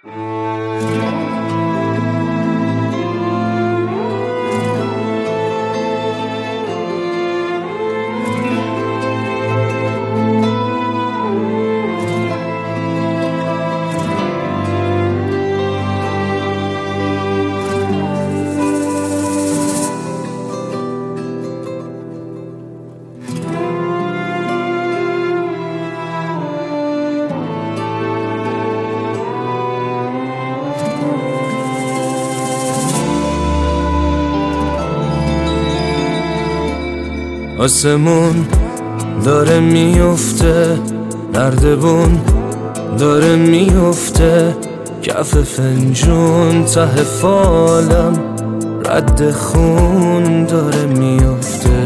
آسمون داره میفته، نردبون داره میفته، کف فنجون ته فالم رد خون داره میفته.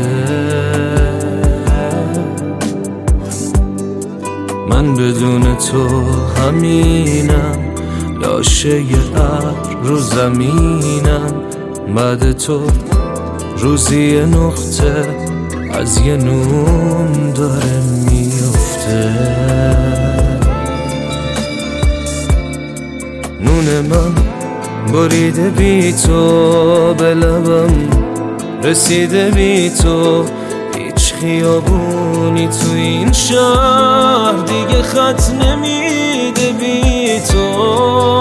من بدون تو همینم، لاشه ابر رو زمینم، بعد تو روزی نقطه از یه نون داره میفته. نون من بریده بی تو، به لبم رسیده بی تو، هیچ خیابونی تو این شهر دیگه خط نمیده بی تو.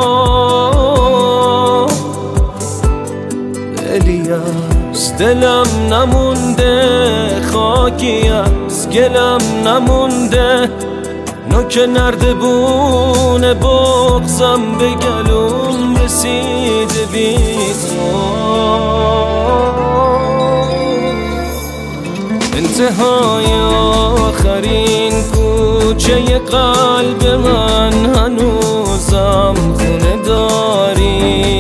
دلم نمونده، خاکی از گلم نمونده، نوک نردبون بغضم به گلوم رسیده بی تو. انتهای آخرین کوچه قلب من هنوزم خونه داری.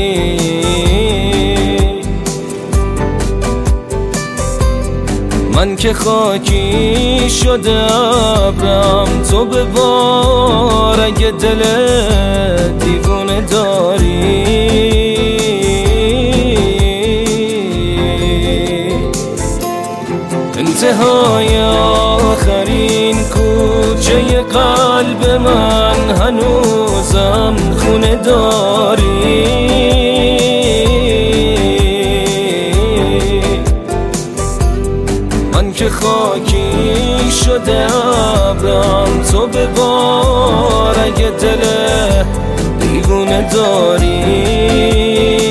من که خاکی شده ابرم، تو به بار اگه دل دیوونه داری. انتهای آخرین کوچه قلب من هنوزم خونه داری. که خاکی شده ابرم، تو به بار اگه دل دیوونه داری.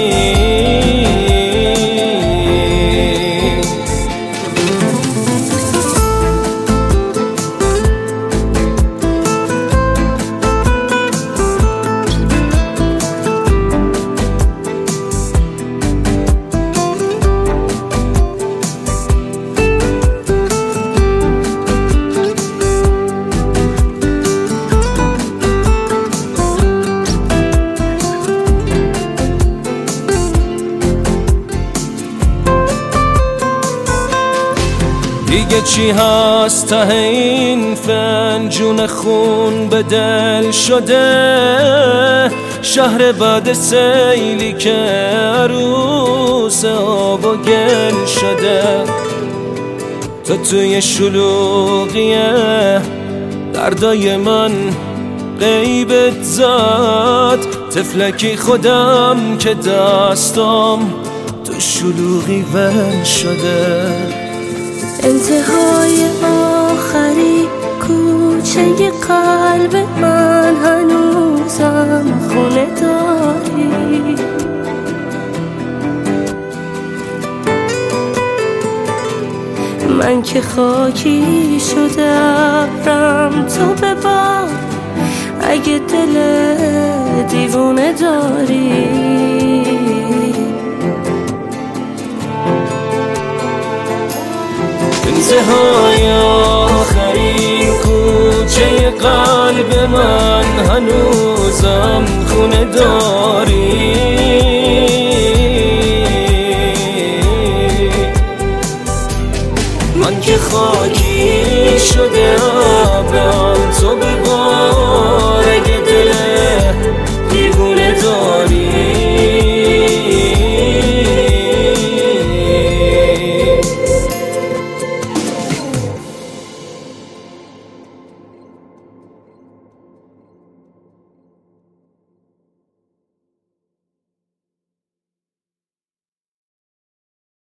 دیگه چی هست ته این فنجون خون به دل شده؟ شهر بعد سیلی که عروس آب و گل شده. تو توی شلوغیه دردای من غیبت زد، تفلکی خودم که دستم تو شلوغی ول شده. انتهای آخری کوچه قلب من هنوزم خونه داری. من که خاکی شده ابرم، تو به بار اگه دل دیوونه داری. انتهای آخرین کوچه قلب من هنوزم خونه داری. من که خاکی شده ابرم، تو به بار اگه دل دیوونه داری.